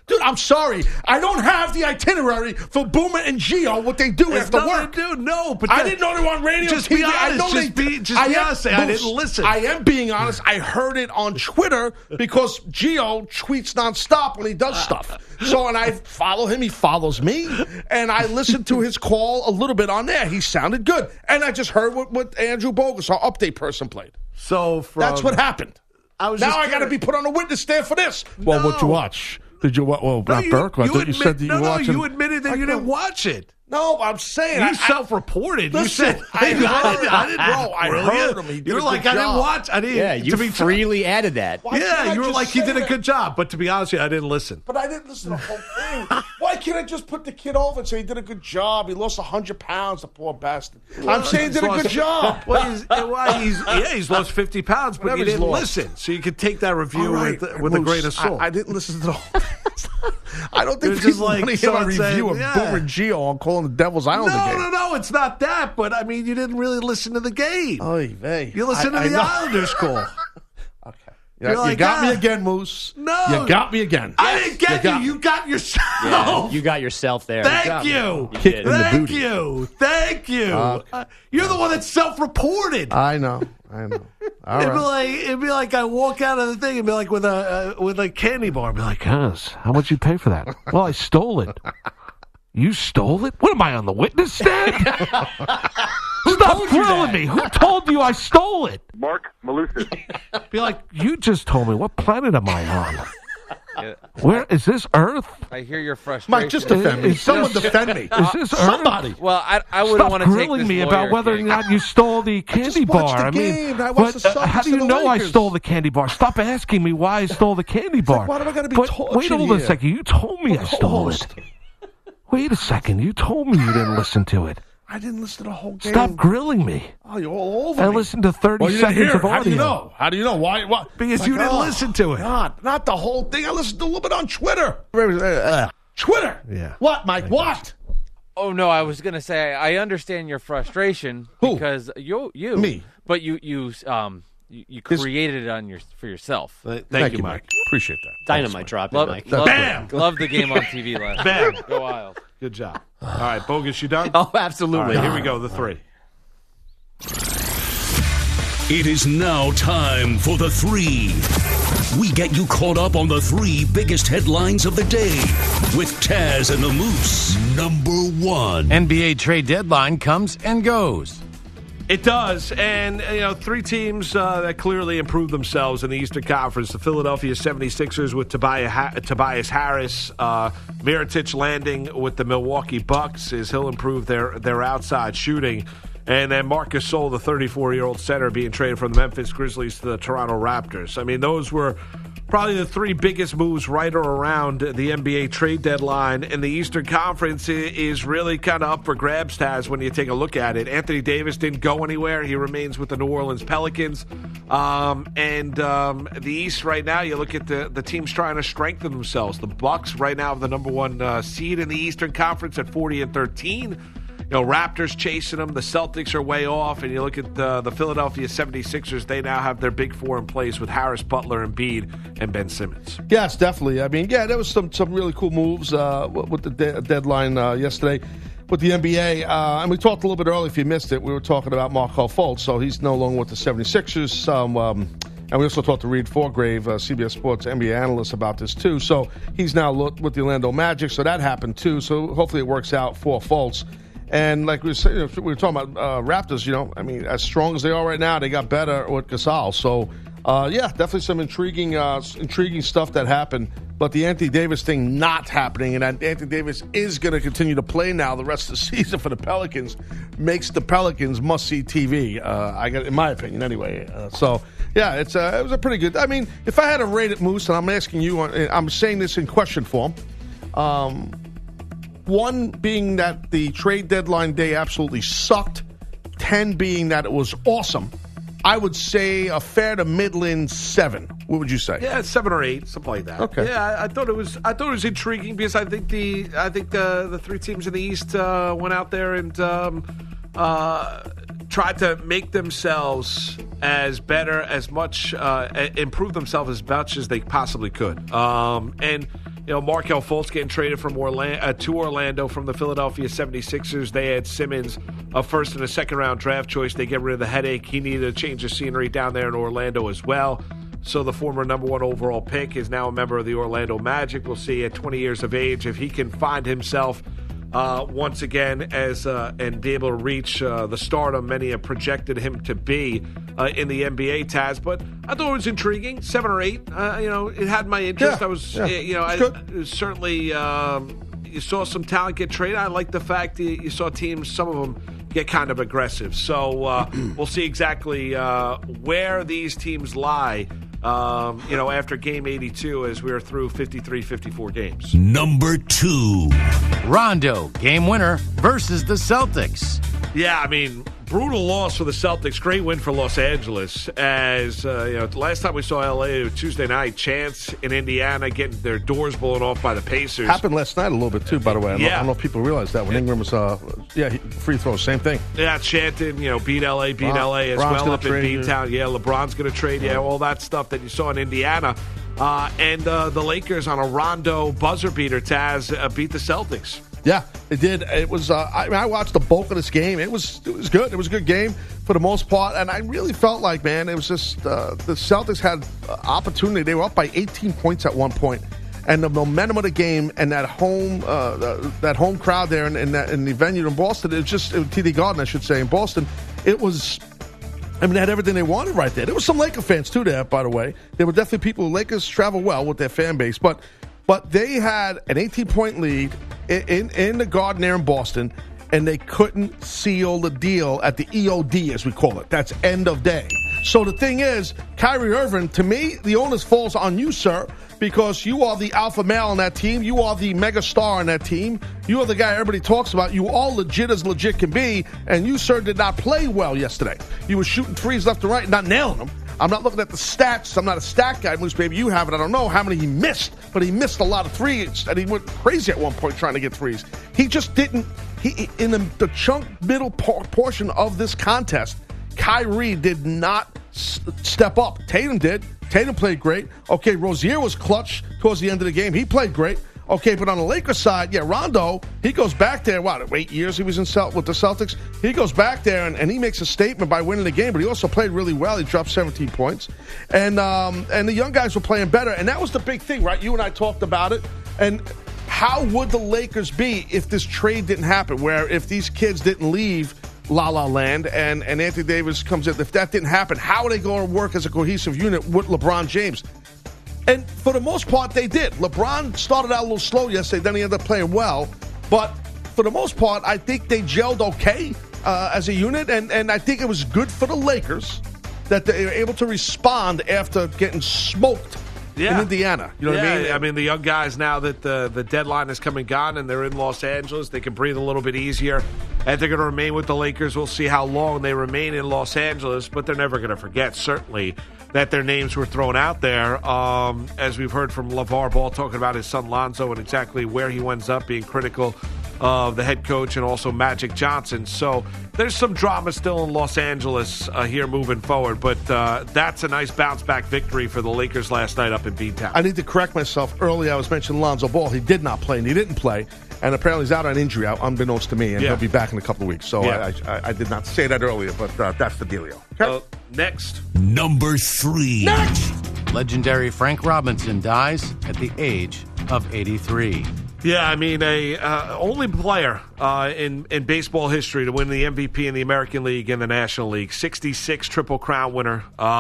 D: Dude, I'm sorry. I don't have the itinerary for Boomer and Gio, what they do
C: It's
D: after
C: nothing
D: work.
C: to do. No, but
D: I
C: that-
D: didn't know they were on radio
C: Just
D: T V.
C: be honest.
D: I know
C: Just
D: they
C: be- just
D: I
C: be
D: am-
C: honest. Say, I
D: Moose,
C: didn't listen.
D: I am being honest. I heard it on Twitter because Gio tweets nonstop when he does stuff. So, and I follow him. He follows me. And I listened to his call a little bit on there. He sounded good. And I just heard what, what Andrew Bogus, our update person, played.
C: So from,
D: That's what happened.
C: I was
D: now
C: just
D: I got to be
C: curious.
D: put on a witness stand for this. Well,
C: No.
D: what'd you watch? Did you watch? Well,
C: No,
D: not
C: you,
D: Burke. I
C: you
D: thought
C: admit,
D: you said that
C: no,
D: you were
C: no,
D: watching.
C: you admitted that
D: I
C: you
D: know.
C: didn't watch it.
D: No, I'm saying.
C: You
D: I,
C: self-reported. You
D: Listen,
C: said
D: I heard-
C: I didn't.
D: bro, I
C: Really?
D: heard him. He did
C: you were
D: a
C: like,
D: good
C: I didn't
D: job.
C: watch. I didn't.
G: Yeah, you
C: to be
G: freely added that.
D: Why
C: Yeah,
D: can't I
C: you were
D: just
C: like, he
D: say
C: did a
D: that?
C: good job. But to be honest with you, I didn't listen.
D: But I didn't listen to the whole thing. Why can't I just put the kid over and say he did a good job? He lost one hundred pounds, the poor bastard. I'm saying he did a good job.
C: Well, he's, well, he's, yeah, he's lost fifty pounds, but
D: Whatever
C: you
D: he's
C: didn't
D: lost.
C: listen. So you could take that review
D: All right,
C: with, with a
D: Moose,
C: grain of salt.
D: I, I didn't listen to the whole I don't think
C: It was
D: people
C: just like
D: want to hear a
C: someone
D: review
C: saying,
D: of
C: yeah.
D: Boomer and Gio on calling the Devil's Island
C: no,
D: game.
C: no, no, it's not that. But I mean, you didn't really listen to the game.
D: Oy vey.
C: You listened
D: I-
C: to
D: I
C: the
D: know.
C: Islanders call.
D: Okay.
C: You're
D: Yeah, you
C: like,
D: got
C: ah.
D: me again, Moose.
C: No.
D: You got me again.
C: I didn't get
D: You
C: you.
D: got
C: You
D: me.
C: got yourself.
G: Yeah, you got yourself there.
C: Thank you.
G: You
D: Kick
G: did.
D: in the
C: Thank
D: booty.
C: you. Thank you.
D: Okay.
C: Uh, you're the one that self-reported.
D: I know. I know. All
C: it'd be
D: right.
C: like it'd be like I walk out of the thing and be like with a uh, with a candy bar, and be like, "Cuz, how much you pay for that?" Well, I stole it. You stole it? What am I on the witness stand? Stop grilling me. Who told you I stole it?
E: Mark Malusis.
C: Be like, you just told me. What planet am I on? Where is this Earth?
J: I hear your frustration.
D: Mike, just defend me.
C: Is
D: Someone
C: this-
D: defend me.
C: Is this Earth?
D: Somebody.
J: Well, I, I wouldn't
C: Stop
J: want to take
C: grilling
J: this
C: me
J: lawyer
C: about whether or
J: gig.
C: not you stole the candy
D: just watched
C: bar.
D: the
C: I mean,
D: game. I watched
C: but,
D: the
C: uh, how
D: Celtics
C: do you
D: and the
C: know I
D: Lakers.
C: stole the candy bar? Stop asking me why I stole the candy bar.
D: like, why do I gotta be
C: but
D: tortured
C: wait hold on a
D: here?
C: second. You told me I stole
D: co-host.
C: it. Wait a second. You told me you didn't listen to it.
D: I didn't listen to the whole game.
C: Stop grilling me.
D: Oh, you're all over
C: I
D: me.
C: listened to thirty
D: Well, you didn't
C: seconds
D: hear
C: of
D: it.
C: audio.
D: How do you know? How do you know? Why? Why?
C: Because you didn't listen to it.
D: Not, not the whole thing. I listened to a little bit on Twitter. Twitter.
C: Yeah.
D: What, Mike? What?
J: Oh no, I was gonna say I understand your frustration
D: Who?
J: because you you
D: Me.
J: but you you um you, you
D: This-
J: created it on your for yourself.
C: Thank, Thank you, Mike.
D: Appreciate that.
G: Dynamite drop in,
J: Love,
G: Mike.
J: love,
C: Bam!
J: The, love the game on T V last
C: Bam!
J: night. Go Wild.
C: Good job. All right, Bogus, you done?
G: Oh,
C: All
G: absolutely.
C: right, here we go. The three.
F: It is now time for the three. We get you caught up on the three biggest headlines of the day with Taz and the Moose. Number one.
K: N B A trade deadline comes and goes.
C: It does, and you know, three teams uh, that clearly improved themselves in the Eastern Conference. The Philadelphia seventy-sixers with Tobias, ha- Tobias Harris, uh, Mirotic landing with the Milwaukee Bucks as he'll improve their, their outside shooting. And then Marcus Gasol, the thirty-four-year-old center, being traded from the Memphis Grizzlies to the Toronto Raptors. I mean, those were probably the three biggest moves right or around the N B A trade deadline. And the Eastern Conference is really kind of up for grabs, Taz, when you take a look at it. Anthony Davis didn't go anywhere. He remains with the New Orleans Pelicans. Um, and um, the East right now, you look at the, the teams trying to strengthen themselves. The Bucks right now have the number one uh, seed in the Eastern Conference at forty and thirteen. You know, Raptors chasing them. The Celtics are way off. And you look at the, the Philadelphia seventy-sixers, they now have their big four in place with Harris, Butler, Embiid, and Ben Simmons.
D: Yes, definitely. I mean, yeah, there was some some really cool moves uh, with the de- deadline uh, yesterday with the N B A. Uh, and we talked a little bit earlier, if you missed it, we were talking about Markelle Fultz. So he's no longer with the seventy-sixers. Um, um, and we also talked to Reed Forgrave, uh, C B S Sports N B A analyst, about this too. So he's now lo- with the Orlando Magic. So that happened too. So hopefully it works out for Fultz. And like we were saying, we were talking about uh, Raptors, you know, I mean, as strong as they are right now, they got better with Gasol. So, uh, yeah, definitely some intriguing uh, intriguing stuff that happened. But the Anthony Davis thing not happening, and Anthony Davis is going to continue to play now the rest of the season for the Pelicans, makes the Pelicans must-see T V, uh, I got, in my opinion, anyway. Uh, so, yeah, it's uh, it was a pretty good. I mean, if I had to rate it, Moose, and I'm asking you, I'm saying this in question form, um, one being that the trade deadline day absolutely sucked. Ten being that it was awesome. I would say a fair to middling seven. What would you say?
C: Yeah, seven or eight, something like that.
D: Okay.
C: Yeah, I, I thought it was. I thought it was intriguing because I think the I think the the three teams in the East uh, went out there and um, uh, tried to make themselves as better, as much, uh, improve themselves as much as they possibly could. Um, and you know, Markelle Fultz getting traded from Orlando, uh, to Orlando from the Philadelphia seventy-sixers. They had Simmons, a first and a second round draft choice. They get rid of the headache. He needed a change of scenery down there in Orlando as well. So the former number one overall pick is now a member of the Orlando Magic. We'll see at twenty years of age if he can find himself uh, once again as uh, and be able to reach uh, the stardom many have projected him to be uh, in the N B A, Taz. But I thought it was intriguing, seven or eight. Uh, you know, it had my interest.
D: Yeah,
C: I was,
D: yeah,
C: you know, I certainly um, you saw some talent get traded. I like the fact that you saw teams, some of them, get kind of aggressive. So uh, we'll see exactly uh, where these teams lie. Um, you know, after game eighty-two, as we are through fifty-three, fifty-four games.
F: Number two.
K: Rondo, game winner versus the Celtics.
C: Yeah, I mean, brutal loss for the Celtics. Great win for Los Angeles. As, uh, you know, the last time we saw L A, Tuesday night, Chance in Indiana getting their doors blown off by the Pacers.
D: Happened last night a little bit, too, by the way. I don't,
C: Yeah.
D: I don't know if people realize that. When Ingram was, uh, yeah, he- free throws, same thing.
C: Yeah, chanting, you know, beat L A, beat
D: Bron-
C: L A as
D: Bron's
C: well
D: gonna
C: up in
D: trade you.
C: Beantown. Yeah, LeBron's going to trade. Yeah, all that stuff that you saw in Indiana. Uh, and uh, the Lakers on a Rondo buzzer beater, Taz, uh, beat the Celtics.
D: Yeah, it did. It was. Uh, I, I watched the bulk of this game. It was. It was good. It was a good game for the most part, and I really felt like, man, it was just uh, the Celtics had uh, opportunity. They were up by eighteen points at one point, and the momentum of the game and that home, uh, the, that home crowd there in, in, that, in the venue in Boston. It was just it was T D Garden, I should say, in Boston. It was. I mean, they had everything they wanted right there. There were some Laker fans too there, by the way. There were definitely people. Lakers travel well with their fan base, but. But they had an eighteen-point lead in, in, in the Garden there in Boston, and they couldn't seal the deal at the E O D, as we call it. That's end of day. So the thing is, Kyrie Irving, to me, the onus falls on you, sir, because you are the alpha male on that team. You are the mega star on that team. You are the guy everybody talks about. You all legit as legit can be, and you, sir, did not play well yesterday. You were shooting threes left and right and not nailing them. I'm not looking at the stats. I'm not a stat guy, Moose. Maybe you have it. I don't know how many he missed, but he missed a lot of threes, and he went crazy at one point trying to get threes. He just didn't. He in the, the chunk middle por- portion of this contest, Kyrie did not s- step up. Tatum did. Tatum played great. Okay, Rozier was clutch towards the end of the game. He played great. Okay, but on the Lakers side, yeah, Rondo, he goes back there, what, eight years he was in Celt- with the Celtics? He goes back there, and, and he makes a statement by winning the game, but he also played really well. He dropped seventeen points. And um, and the young guys were playing better, and that was the big thing, right? You and I talked about it. And how would the Lakers be if this trade didn't happen, where if these kids didn't leave La La Land and, and Anthony Davis comes in, if that didn't happen, how are they going to work as a cohesive unit with LeBron James? And for the most part, they did. LeBron started out a little slow yesterday, then he ended up playing well. But for the most part, I think they gelled okay uh, as a unit, and, and I think it was good for the Lakers that they were able to respond after getting smoked
C: Yeah.
D: in Indiana. You know
C: yeah,
D: what I mean?
C: I mean, the young guys, now that the, the deadline is come and gone and they're in Los Angeles, they can breathe a little bit easier. And they're going to remain with the Lakers. We'll see how long they remain in Los Angeles, but they're never going to forget, certainly, that their names were thrown out there. Um, as we've heard from LeVar Ball talking about his son Lonzo and exactly where he ends up, being critical of the head coach and also Magic Johnson. So there's some drama still in Los Angeles uh, here moving forward, but uh, that's a nice bounce-back victory for the Lakers last night up in Beantown.
D: I need to correct myself. Earlier I was mentioning Lonzo Ball. He did not play, and he didn't play. And apparently he's out on injury, out unbeknownst to me, and
C: Yeah.
D: he'll be back in a couple of weeks. So
C: Yeah.
D: I, I, I did not say that earlier, but uh, that's the dealio. Okay?
C: Uh, next.
F: Number three.
K: Legendary Frank Robinson dies at the age of eighty-three.
C: Yeah, I mean, a uh, only player uh, in in baseball history to win the M V P in the American League and the National League. sixty-six Triple Crown winner.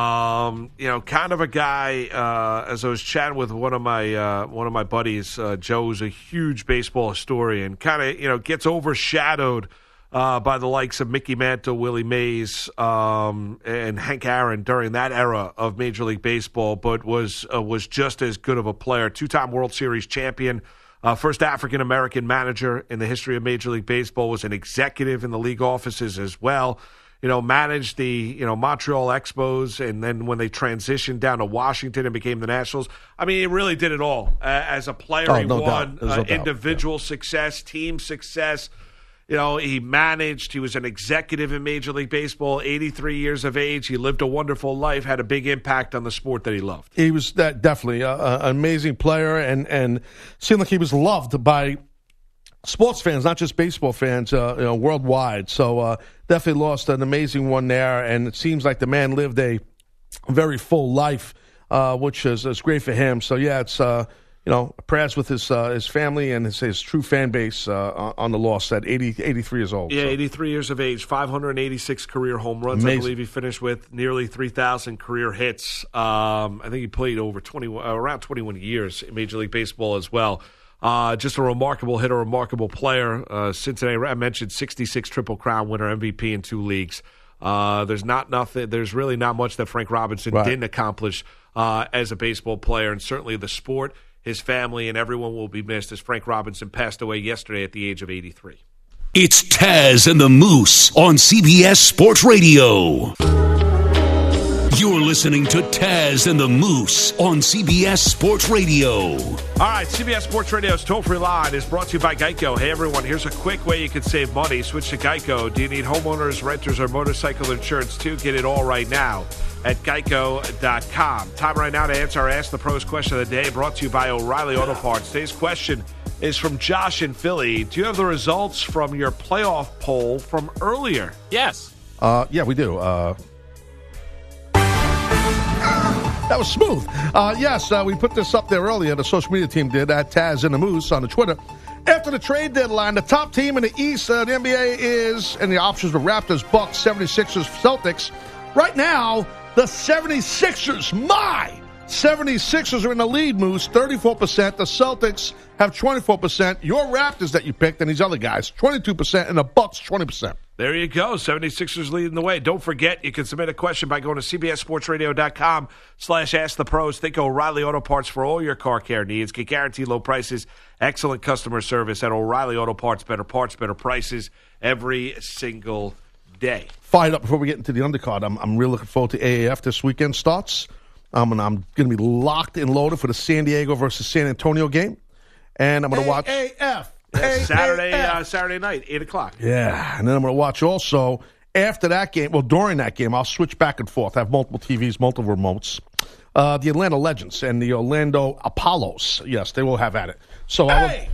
C: Um, you know, kind of a guy. Uh, as I was chatting with one of my uh, one of my buddies, uh, Joe's a huge baseball historian. Kind of, you know, gets overshadowed uh, by the likes of Mickey Mantle, Willie Mays, um, and Hank Aaron during that era of Major League Baseball. But was uh, was just as good of a player. Two-time World Series champion. Uh, first African-American manager in the history of Major League Baseball, was an executive in the league offices as well. You know, managed the, you know, Montreal Expos, and then when they transitioned down to Washington and became the Nationals. I mean, he really did it all. Uh, as a player,
D: Oh,
C: he
D: no
C: won
D: doubt. There's
C: uh,
D: no doubt.
C: individual success, team success. You know, he managed. He was an executive in Major League Baseball, eighty-three years of age. He lived a wonderful life, had a big impact on the sport that he loved.
D: He was that definitely a, a, an amazing player, and, and seemed like he was loved by sports fans, not just baseball fans, uh, you know, worldwide. So uh, definitely lost an amazing one there, and it seems like the man lived a very full life, uh, which is, is great for him. So, yeah, it's... Uh, You know, prayers with his uh, his family and his, his true fan base uh, on the loss at eighty, eighty-three years old.
C: Yeah,
D: so.
C: eighty-three years of age, five hundred eighty-six career home runs.
D: Amazing.
C: I believe he finished with nearly three thousand career hits. Um, I think he played over twenty, uh, around twenty-one years in Major League Baseball as well. Uh, just a remarkable hitter, a remarkable player. Uh, Cincinnati, I mentioned sixty-six Triple Crown winner, M V P in two leagues. Uh, there's not nothing. There's really not much that Frank Robinson
D: right.
C: didn't accomplish uh, as a baseball player, and certainly the sport. His family and everyone will be missed as Frank Robinson passed away yesterday at the age of eighty-three.
F: It's Taz and the Moose on C B S Sports Radio. You're listening to Taz and the Moose on C B S Sports Radio.
C: All right, C B S Sports Radio's toll-free line is brought to you by Geico. Hey, everyone, here's a quick way you can save money. Switch to Geico. Do you need homeowners, renters, or motorcycle insurance too? Get it all right now at geico dot com. Time right now to answer our Ask the Pros question of the day, brought to you by O'Reilly Auto Parts. Today's question is from Josh in Philly. Do you have the results from your playoff poll from earlier?
G: Yes.
D: Uh, yeah, we do. Uh, that was smooth. Uh, yes, uh, we put this up there earlier. The social media team did, at Taz and the Moose on the Twitter. After the trade deadline, the top team in the East, uh, the N B A is, and the options were Raptors, Bucks, seventy-sixers, Celtics. Right now, the seventy-sixers, my seventy-sixers are in the lead, Moose, thirty-four percent. The Celtics have twenty-four percent. Your Raptors that you picked and these other guys, twenty-two percent, and the Bucks, twenty percent.
C: There you go. seventy-sixers leading the way. Don't forget, you can submit a question by going to cbssportsradio.com slash ask the pros. Think O'Reilly Auto Parts for all your car care needs. Get guaranteed low prices, excellent customer service at O'Reilly Auto Parts. Better parts, better prices every single day.
D: Fired up before we get into the undercard. I'm, I'm really looking forward to A A F this weekend starts. Um, and I'm going to be locked and loaded for the San Diego versus San Antonio game. And I'm going to watch
C: A A F. Saturday, uh, Saturday night, eight o'clock.
D: Yeah, and then I'm going to watch also after that game. Well, during that game, I'll switch back and forth. I have multiple T Vs, multiple remotes. Uh, the Atlanta Legends and the Orlando Apollos. Yes, they will have at it. So
G: A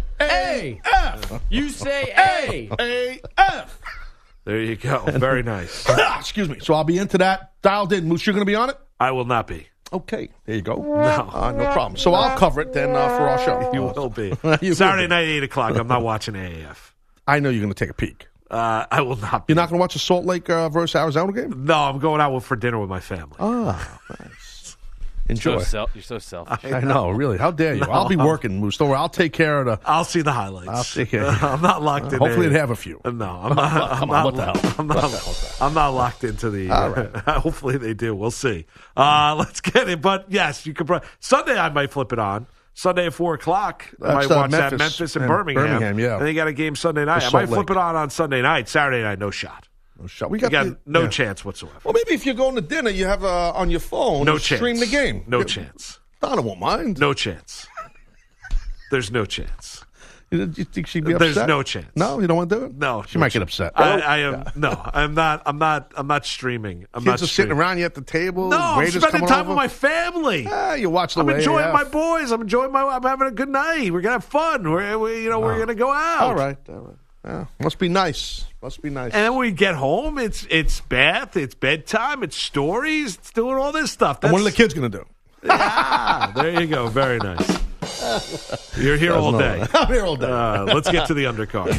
G: A F. You say A
D: A F.
C: There you go. Very nice.
D: Excuse me. So I'll be into that. Dialed in. Moose, you're going to be on it?
C: I will not be.
D: Okay, there you go.
C: No,
D: uh, no problem. So I'll cover it then uh, for our show.
C: You will be.
D: you
C: Saturday
D: will be.
C: night, eight o'clock. I'm not watching A A F.
D: I know you're going to take a peek.
C: Uh, I will not be.
D: You're not going to watch the Salt Lake uh, versus Arizona game?
C: No, I'm going out for dinner with my family.
D: Ah, nice. Enjoy.
J: So self, you're so selfish.
D: I know, really. How dare you?
C: No.
D: I'll be working, Moose. Don't worry. I'll take care of the...
C: I'll see the highlights.
D: I'll take care of the...
C: I'm not locked
D: uh,
C: in.
D: Hopefully
C: A-
D: they have a few.
C: No, I'm not. I'm
D: Come
C: not,
D: on, what the hell?
C: I'm not,
D: What the hell's that?
C: I'm not locked into the...
D: All right.
C: Hopefully they do. We'll see. Uh, let's get it. But, yes, you could... Pro- Sunday, I might flip it on. Sunday at four o'clock, I might
D: That's, uh,
C: watch that
D: Memphis
C: Memphis and
D: and
C: Birmingham.
D: Birmingham, yeah.
C: And they got a game Sunday night.
D: Or
C: I might
D: Salt
C: flip
D: Lake.
C: it on on Sunday night. Saturday night, no shot.
D: No shot. We
C: You
D: got,
C: got
D: the,
C: no
D: yeah.
C: chance whatsoever.
D: Well, maybe if you're going to dinner, you have uh, on your phone,
C: No
D: you
C: chance.
D: stream the game.
C: No
D: Yeah.
C: chance.
D: Donna won't mind.
C: No chance. There's no chance.
D: You, you think she'd be upset?
C: There's no chance.
D: No, you don't want to do it?
C: No,
D: She
C: no
D: might get
C: chance.
D: upset.
C: I, I am no. I'm not. I'm not. I'm not streaming. I'm
D: Kids
C: not
D: are sitting
C: streaming.
D: around you at the table.
C: No, I'm
D: waiters
C: spending
D: coming
C: time
D: over.
C: with my family.
D: Ah, you watch the
C: I'm
D: way
C: enjoying
D: A F.
C: my boys. I'm enjoying my. I'm having a good night. We're gonna have fun. We're we, you know we're gonna go out.
D: All right, all right. Yeah, must be nice. Must be nice.
C: And then we get home. It's it's bath. It's bedtime. It's stories. It's doing all this stuff.
D: And what are the
C: That's-
D: kids going to do?
C: Yeah, there you go. Very nice. You're here all day.
D: I'm here all day.
C: Uh, let's get to the undercard.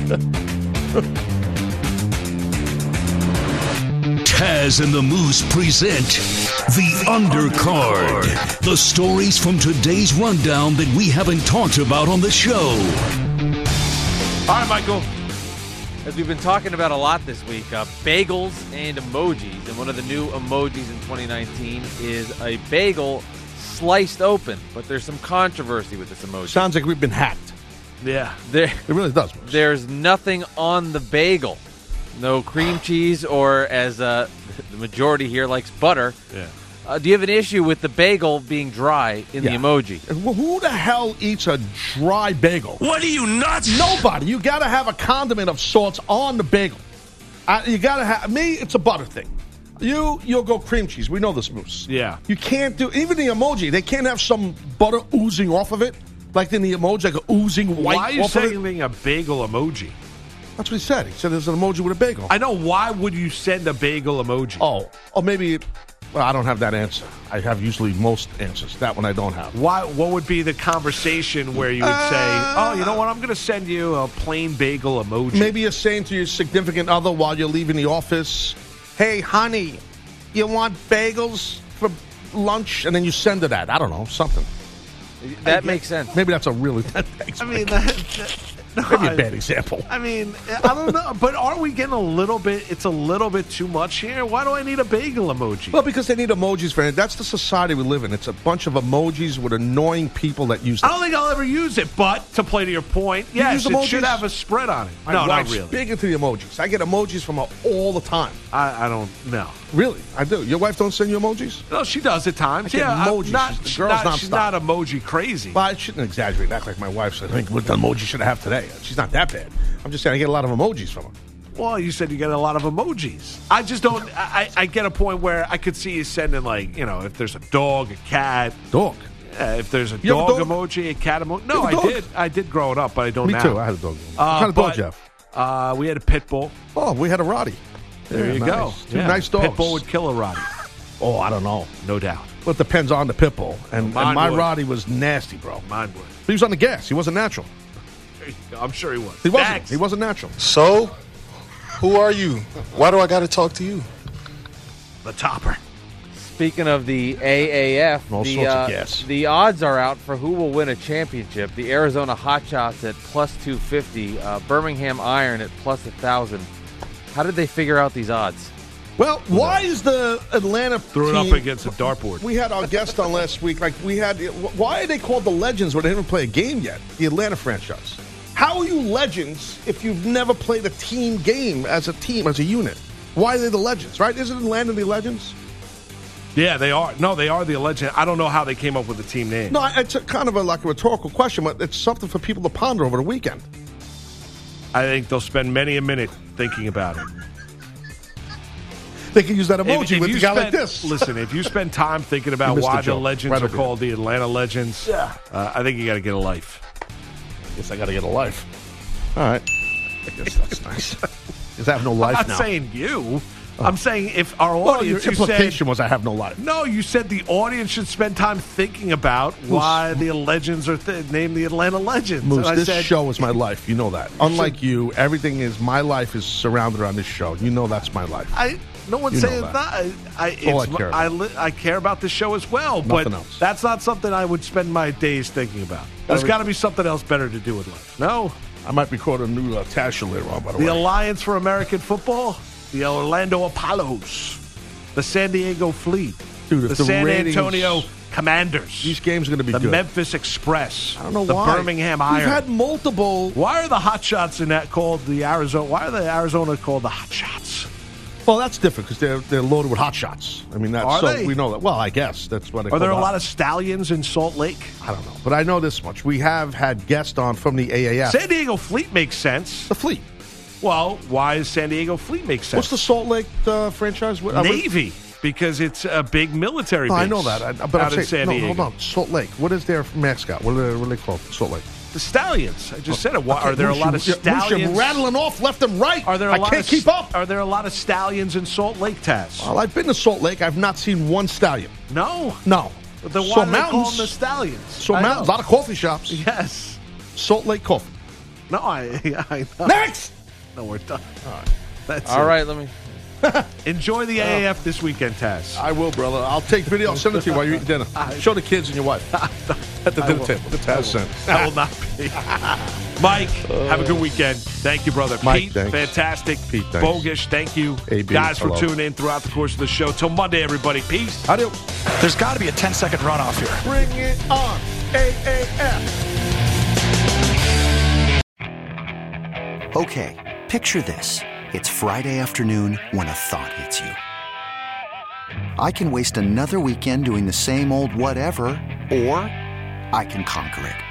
F: Taz and the Moose present The Undercard. The stories from today's rundown that we haven't talked about on the show.
C: All right, Michael.
J: As we've been talking about a lot this week, uh, bagels and emojis. And one of the new emojis in twenty nineteen is a bagel sliced open. But there's some controversy with this emoji.
D: Sounds like we've been hacked.
C: Yeah.
J: There,
D: It really does.
J: there's nothing on the bagel. No cream cheese or, as uh, the majority here likes, butter.
C: Yeah.
J: Uh, do you have an issue with the bagel being dry in
D: Yeah.
J: the emoji?
D: Well, who the hell eats a dry bagel?
F: What are you nuts?
D: Nobody. You got to have a condiment of salts on the bagel. Uh, you got to have. Me, it's a butter thing. You, you'll go cream cheese. We know this, Moose.
C: Yeah.
D: You can't do even the emoji. They can't have some butter oozing off of it, like in the emoji, like a oozing white.
C: Why are you
D: off of it.
C: sending a bagel emoji?
D: That's what he said. He said there's an emoji with a bagel.
C: I know. Why would you send a bagel emoji?
D: Oh, or maybe. Well, I don't have that answer. I have usually most answers. That one I don't have.
C: Why? What would be the conversation where you would
D: Uh,
C: say, "Oh, you know what? I'm going to send you a plain bagel emoji."
D: Maybe you're saying to your significant other while you're leaving the office, "Hey, honey, you want bagels for lunch?" And then you send her that. I don't know, something.
J: That makes sense.
D: Maybe that's a really. Thanks,
C: I mean,
D: Mike.
C: that, that, no,
D: maybe a
C: I-
D: bad example.
C: I mean, I don't know, but are we getting a little bit? It's a little bit too much here. Why do I need a bagel emoji?
D: Well, because they need emojis for it. That's the society we live in. It's a bunch of emojis with annoying people that use
C: I
D: them.
C: don't think I'll ever use it. But to play to your point, yes,
D: use
C: it
D: emojis?
C: should have a spread on it.
D: My
C: no, not
D: wife's
C: really.
D: big into the emojis. I get emojis from her all the time.
C: I, I don't know.
D: Really, I do. Your wife don't send you emojis?
C: No, she does at times.
D: I get
C: yeah, I'm
D: emojis.
C: not,
D: She's- the
C: she's
D: girl's
C: not, she's
D: nonstop.
C: not emoji crazy.
D: Well, I shouldn't exaggerate and act like my wife said, I think what emoji should I have today? She's not that bad. I'm just saying I get a lot of emojis from her.
C: Well, you said you get a lot of emojis. I just don't. I, I get a point where I could see you sending, like, you know, if there's a dog, a cat.
D: Dog?
C: Uh, if there's a
D: You have a
C: dog,
D: dog?
C: emoji, a cat emoji. No,
D: You have a
C: I
D: dog?
C: did. I did growing up, but I don't
D: Me
C: now.
D: too. I had a dog.
C: Uh,
D: what kind of
C: but,
D: dog, Jeff?
C: Uh, we had a pit bull.
D: Oh, we had a Roddy.
C: There
D: Yeah,
C: you
D: nice.
C: go.
D: Two
C: Yeah.
D: nice dogs.
C: Pit bull would kill a Roddy.
D: Oh, I don't know.
C: No doubt.
D: Well, it depends on the pit bull. And,
C: Mine
D: and my
C: would.
D: Roddy was nasty, bro.
C: Mine would.
D: He was on the gas. He wasn't natural.
C: There you go. I'm sure he was.
D: He wasn't.
C: Thanks.
D: He wasn't natural.
L: So, who are you? Why do I got to talk to you?
C: The topper.
J: Speaking of the A A F,
D: All
J: the,
D: sorts of
J: uh,
D: gas.
J: the odds are out for who will win a championship. The Arizona Hotshots at plus two fifty, uh, Birmingham Iron at plus one thousand. How did they figure out these odds?
D: Well, why is the Atlanta
C: Threw it
D: team,
C: up against a dartboard.
D: We had our guest on last week. Like we had, why are they called the Legends when they didn't play a game yet? The Atlanta franchise. How are you Legends if you've never played a team game as a team, as a unit? Why are they the Legends? Right? Isn't Atlanta the Legends?
C: Yeah, they are. No, they are the legend. I don't know how they came up with the team name.
D: No, it's a, kind of a, like a rhetorical question, but it's something for people to ponder over the weekend.
C: I think they'll spend many a minute thinking about it.
D: They can use that emoji
C: If- if
D: with
C: you
D: a guy
C: spend-
D: like this.
C: Listen, if you spend time thinking about
D: You missed
C: why
D: the
C: the
D: joke.
C: legends
D: Right
C: are
D: over here.
C: called the Atlanta Legends,
D: Yeah.
C: uh, I think you got to get a life.
D: Guess I got to get a life. All right. I guess that's nice. Because I have no life
C: I'm not
D: now.
C: saying you. I'm saying if our
D: Well, your
C: audience, you
D: implication
C: said,
D: was I have no life.
C: no, you said the audience should spend time thinking about why the legends are th- named the Atlanta Legends.
D: Moose,
C: and I
D: this
C: said,
D: show is my life. You know that. Unlike you, everything is my life is surrounded around this show. You know that's my life.
C: I no one's
D: You know
C: saying
D: that.
C: that. I, I,
D: That's all
C: it's,
D: I care
C: I,
D: about.
C: li- I care about the show as well, but
D: Nothing else.
C: that's not something I would spend my days thinking about. There's
D: Every-
C: got to be something else better to do with life. No,
D: I might record a new uh, Taz show later on, by the,
C: the
D: way.
C: Alliance for American Football, the Orlando Apollos, the San Diego Fleet,
D: Dude, if
C: the,
D: the
C: San
D: ratings-
C: Antonio Commanders,
D: These games are going to be
C: the
D: good.
C: Memphis Express,
D: I don't know
C: the
D: why.
C: Birmingham Iron.
D: We've had multiple.
C: Why are the Hot Shots in that called the Arizona? Why are the Arizona called the Hot Shots?
D: Well, that's different because they're they're loaded with hot shots. I mean, that's
C: Are
D: so
C: they?
D: we know that. Well, I guess that's what.
C: Are there a lot of stallions in Salt Lake?
D: I don't know, but I know this much. We have had guests on from the A A F.
C: San Diego Fleet makes sense.
D: The Fleet.
C: Well, why does San Diego Fleet make sense?
D: What's the Salt Lake uh, franchise? What- uh, what-
C: Navy? Because it's a big military
D: No,
C: base.
D: I know that, I, but
C: out
D: I'm
C: in
D: saying,
C: San
D: no,
C: Diego.
D: hold on. Salt Lake. What is their mascot? What are they, what are they called? Salt Lake.
C: The Stallions. I just said it. Why,
D: Okay,
C: are there
D: Moose,
C: a lot of
D: you- yeah, Moose,
C: stallions?
D: You're rattling off left and right.
C: Are there a
D: I
C: lot
D: can't
C: of,
D: keep up.
C: Are there a lot of stallions in Salt Lake, Taz?
D: Well, I've been to Salt Lake. I've not seen one stallion.
C: No.
D: No.
C: But then why
D: So
C: do they call
D: mountains-
C: them the Stallions?
D: So
C: I
D: mountains, a
C: know.
D: lot of coffee shops.
C: Yes.
D: Salt Lake Coffee.
C: No, I, I know.
D: Next.
C: No, we're done. All right. That's
J: All
C: it.
J: right, let me.
C: Enjoy the A A F this weekend, Taz.
D: I will, brother. I'll take video. I'll send it to you while you're eating dinner. Show the kids and your wife at the
C: I
D: dinner
C: will.
D: table. The Taz sent.
C: I will not be. Mike, have a good weekend. Thank you, brother.
D: Mike,
C: Pete,
D: thanks.
C: fantastic.
D: Pete, thanks.
C: Bogish, thank you.
D: A B,
C: Guys for
D: hello.
C: tuning in throughout the course of the show. Till Monday, everybody. Peace.
D: Adios.
M: There's got to be a ten-second runoff here.
D: Bring it on. A A F.
N: Okay, picture this. It's Friday afternoon when a thought hits you. I can waste another weekend doing the same old whatever, or I can conquer it.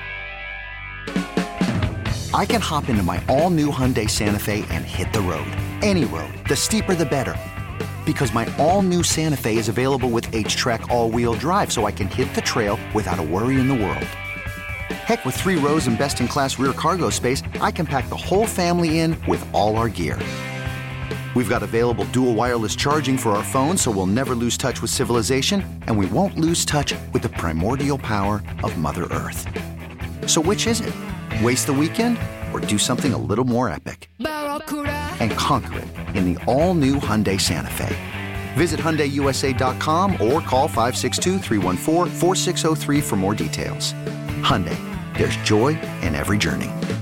N: I can hop into my all-new Hyundai Santa Fe and hit the road. Any road. The steeper, the better. Because my all-new Santa Fe is available with H-Track all-wheel drive, so I can hit the trail without a worry in the world. Heck, with three rows and best-in-class rear cargo space, I can pack the whole family in with all our gear. We've got available dual wireless charging for our phones, so we'll never lose touch with civilization, and we won't lose touch with the primordial power of Mother Earth. So which is it? Waste the weekend or do something a little more epic? And conquer it in the all-new Hyundai Santa Fe. Visit Hyundai U S A dot com or call five six two, three one four, four six zero three for more details. Hyundai, there's joy in every journey.